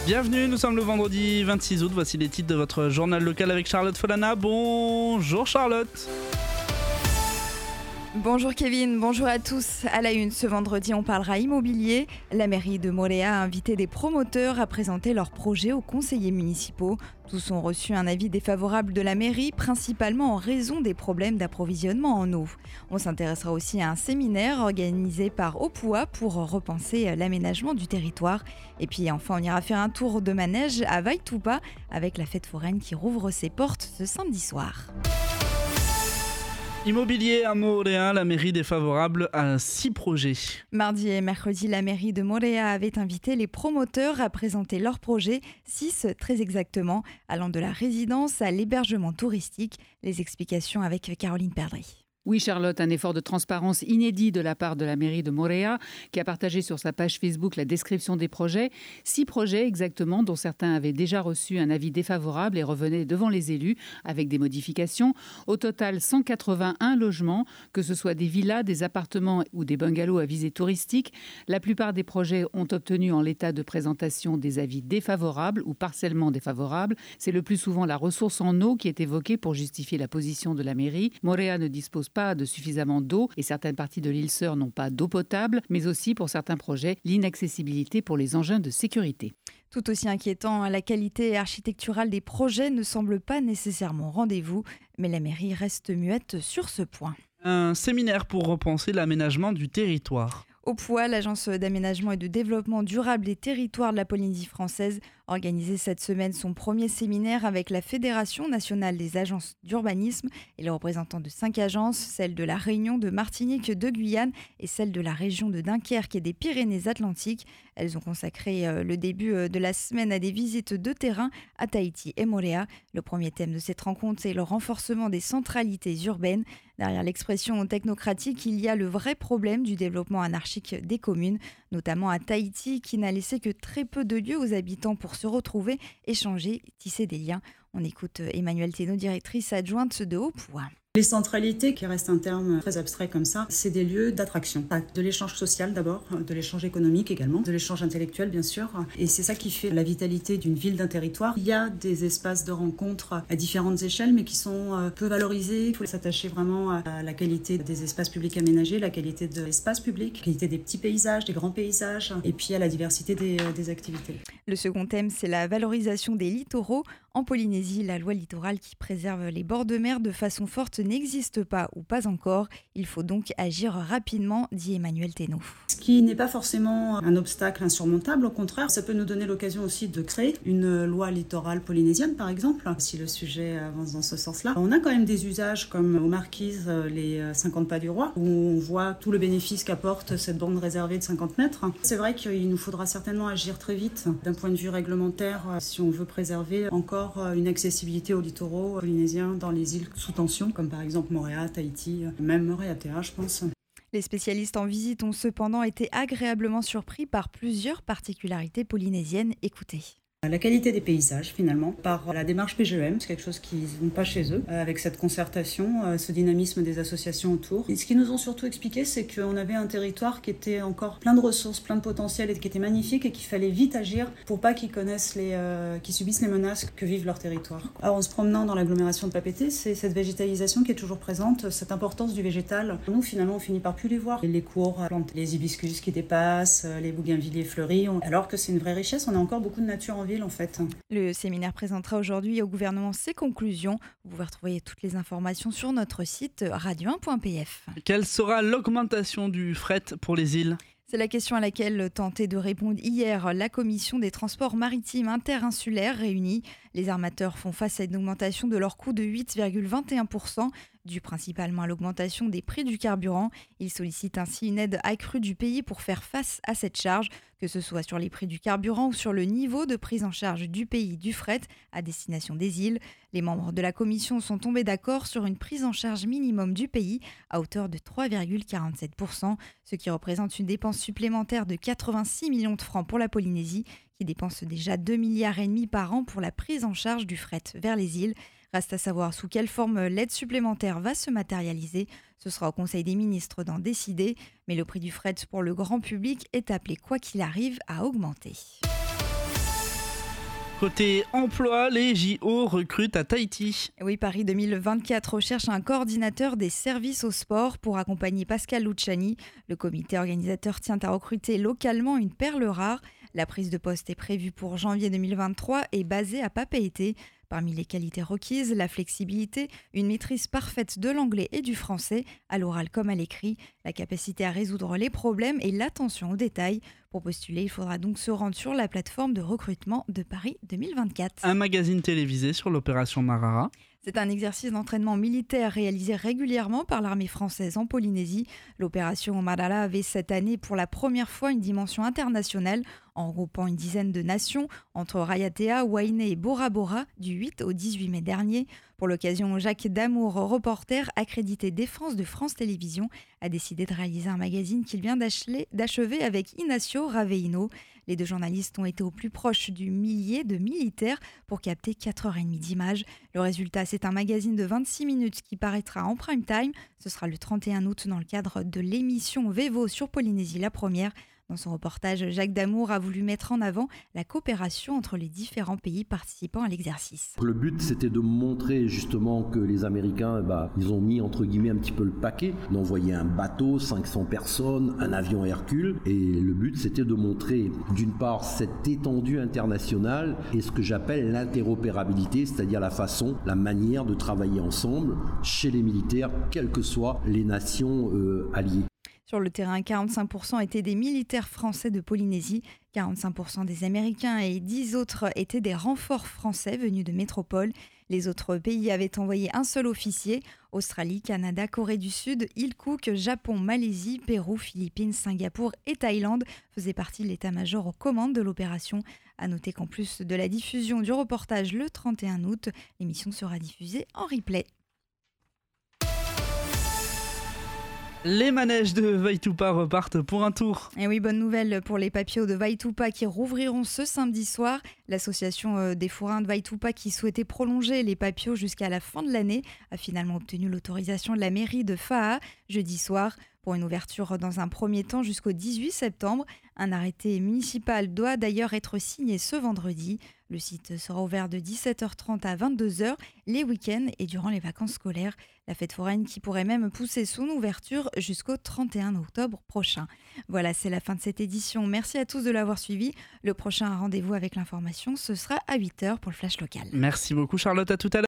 Bienvenue, nous sommes le vendredi 26 août, voici les titres de votre journal local avec Charlotte Folana. Bonjour Charlotte. Bonjour Kevin, bonjour à tous. À la une, ce vendredi, on parlera immobilier. La mairie de Moréa a invité des promoteurs à présenter leurs projets aux conseillers municipaux. Tous ont reçu un avis défavorable de la mairie, principalement en raison des problèmes d'approvisionnement en eau. On s'intéressera aussi à un séminaire organisé par Opua pour repenser l'aménagement du territoire. Et puis enfin, on ira faire un tour de manège à Vaitupa avec la fête foraine qui rouvre ses portes ce samedi soir. Immobilier à Moréa, la mairie défavorable à 6 projets. Mardi et mercredi, la mairie de Moréa avait invité les promoteurs à présenter leurs projets, 6 très exactement, allant de la résidence à l'hébergement touristique. Les explications avec Caroline Perdry. Oui Charlotte, un effort de transparence inédit de la part de la mairie de Moréa qui a partagé sur sa page Facebook la description des projets. 6 projets exactement dont certains avaient déjà reçu un avis défavorable et revenaient devant les élus avec des modifications. Au total 181 logements, que ce soit des villas, des appartements ou des bungalows à visée touristique. La plupart des projets ont obtenu en l'état de présentation des avis défavorables ou partiellement défavorables. C'est le plus souvent la ressource en eau qui est évoquée pour justifier la position de la mairie. Moréa ne dispose pas de suffisamment d'eau et certaines parties de l'île Sœur n'ont pas d'eau potable, mais aussi pour certains projets, l'inaccessibilité pour les engins de sécurité. Tout aussi inquiétant, la qualité architecturale des projets ne semble pas nécessairement au rendez-vous, mais la mairie reste muette sur ce point. Un séminaire pour repenser l'aménagement du territoire. Opua, l'agence d'aménagement et de développement durable des territoires de la Polynésie française, organisait cette semaine son premier séminaire avec la Fédération nationale des agences d'urbanisme et les représentants de 5 agences, celles de la Réunion, de Martinique, de Guyane et celle de la région de Dunkerque et des Pyrénées-Atlantiques. Elles ont consacré le début de la semaine à des visites de terrain à Tahiti et Moréa. Le premier thème de cette rencontre, c'est le renforcement des centralités urbaines. Derrière l'expression technocratique, il y a le vrai problème du développement anarchique des communes, notamment à Tahiti, qui n'a laissé que très peu de lieux aux habitants pour se retrouver, échanger, tisser des liens. On écoute Emmanuelle Thénault, directrice adjointe de Opua. Les centralités, qui reste un terme très abstrait comme ça, c'est des lieux d'attraction. De l'échange social d'abord, de l'échange économique également, de l'échange intellectuel bien sûr. Et c'est ça qui fait la vitalité d'une ville, d'un territoire. Il y a des espaces de rencontre à différentes échelles, mais qui sont peu valorisés. Il faut s'attacher vraiment à la qualité des espaces publics aménagés, la qualité de l'espace public, la qualité des petits paysages, des grands paysages, et puis à la diversité des activités. Le second thème, c'est la valorisation des littoraux. En Polynésie, la loi littorale qui préserve les bords de mer de façon forte n'existe pas ou pas encore. Il faut donc agir rapidement, dit Emmanuelle Thénault. Ce qui n'est pas forcément un obstacle insurmontable, au contraire, ça peut nous donner l'occasion aussi de créer une loi littorale polynésienne, par exemple, si le sujet avance dans ce sens-là. On a quand même des usages comme aux Marquises, les 50 pas du roi, où on voit tout le bénéfice qu'apporte cette bande réservée de 50 mètres. C'est vrai qu'il nous faudra certainement agir très vite d'un point de vue réglementaire si on veut préserver encore une accessibilité aux littoraux polynésiens dans les îles sous tension, comme par exemple Moréa, Tahiti, même Moréa-Théa, je pense. Les spécialistes en visite ont cependant été agréablement surpris par plusieurs particularités polynésiennes. Écoutez. La qualité des paysages, finalement, par la démarche PGEM, c'est quelque chose qu'ils n'ont pas chez eux, avec cette concertation, ce dynamisme des associations autour. Et ce qu'ils nous ont surtout expliqué, c'est qu'on avait un territoire qui était encore plein de ressources, plein de potentiel et qui était magnifique et qu'il fallait vite agir pour pas qu'ils qu'ils subissent les menaces que vivent leur territoire. Alors, en se promenant dans l'agglomération de Papeete, c'est cette végétalisation qui est toujours présente, cette importance du végétal. Nous, finalement, on finit par plus les voir. Les cours, les hibiscus qui dépassent, les bougainvilliers fleuris, alors que c'est une vraie richesse, on a encore beaucoup de nature en ville. En fait. Le séminaire présentera aujourd'hui au gouvernement ses conclusions. Vous pouvez retrouver toutes les informations sur notre site radio1.pf. Quelle sera l'augmentation du fret pour les îles ? C'est la question à laquelle tentait de répondre hier la commission des transports maritimes interinsulaires réunie. Les armateurs font face à une augmentation de leur coût de 8,21%, due principalement à l'augmentation des prix du carburant. Ils sollicitent ainsi une aide accrue du pays pour faire face à cette charge, que ce soit sur les prix du carburant ou sur le niveau de prise en charge du pays du fret à destination des îles. Les membres de la commission sont tombés d'accord sur une prise en charge minimum du pays à hauteur de 3,47%, ce qui représente une dépense supplémentaire de 86 millions de francs pour la Polynésie, qui dépense déjà 2,5 milliards par an pour la prise en charge du fret vers les îles. Reste à savoir sous quelle forme l'aide supplémentaire va se matérialiser. Ce sera au Conseil des ministres d'en décider, mais le prix du fret pour le grand public est appelé, quoi qu'il arrive, à augmenter. Côté emploi, les JO recrutent à Tahiti. Oui, Paris 2024 recherche un coordinateur des services au sport pour accompagner Pascal Luciani. Le comité organisateur tient à recruter localement une perle rare. La prise de poste est prévue pour janvier 2023 et basée à Papeete. Parmi les qualités requises, la flexibilité, une maîtrise parfaite de l'anglais et du français, à l'oral comme à l'écrit, la capacité à résoudre les problèmes et l'attention aux détails. Pour postuler, il faudra donc se rendre sur la plateforme de recrutement de Paris 2024. Un magazine télévisé sur l'opération Marara. C'est un exercice d'entraînement militaire réalisé régulièrement par l'armée française en Polynésie. L'opération Marara avait cette année pour la première fois une dimension internationale en regroupant une dizaine de nations entre Raiatea, Wainé et Bora Bora du 8 au 18 mai dernier. Pour l'occasion, Jacques Damour, reporter accrédité Défense de France Télévisions, a décidé de réaliser un magazine qu'il vient d'achever avec Ignacio Raveino. Les deux journalistes ont été au plus proche du millier de militaires pour capter 4h30 d'images. Le résultat, c'est un magazine de 26 minutes qui paraîtra en prime time. Ce sera le 31 août dans le cadre de l'émission Vevo sur Polynésie la première. Dans son reportage, Jacques Damour a voulu mettre en avant la coopération entre les différents pays participant à l'exercice. Le but, c'était de montrer justement que les Américains, ils ont mis entre guillemets un petit peu le paquet, d'envoyer un bateau, 500 personnes, un avion Hercule. Et le but, c'était de montrer d'une part cette étendue internationale et ce que j'appelle l'interopérabilité, c'est-à-dire la manière de travailler ensemble chez les militaires, quelles que soient les nations alliées. Sur le terrain, 45% étaient des militaires français de Polynésie, 45% des Américains et 10 autres étaient des renforts français venus de métropole. Les autres pays avaient envoyé un seul officier. Australie, Canada, Corée du Sud, Île Cook, Japon, Malaisie, Pérou, Philippines, Singapour et Thaïlande faisaient partie de l'état-major aux commandes de l'opération. À noter qu'en plus de la diffusion du reportage le 31 août, l'émission sera diffusée en replay. Les manèges de Vaitupa repartent pour un tour. Et oui, bonne nouvelle pour les papillons de Vaitupa qui rouvriront ce samedi soir. L'association des forains de Vaitupa qui souhaitait prolonger les papillons jusqu'à la fin de l'année a finalement obtenu l'autorisation de la mairie de Fa'a jeudi soir pour une ouverture dans un premier temps jusqu'au 18 septembre. Un arrêté municipal doit d'ailleurs être signé ce vendredi. Le site sera ouvert de 17h30 à 22h les week-ends et durant les vacances scolaires. La fête foraine qui pourrait même pousser son ouverture jusqu'au 31 octobre prochain. Voilà, c'est la fin de cette édition. Merci à tous de l'avoir suivi. Le prochain rendez-vous avec l'information, ce sera à 8h pour le Flash Local. Merci beaucoup Charlotte, à tout à l'heure.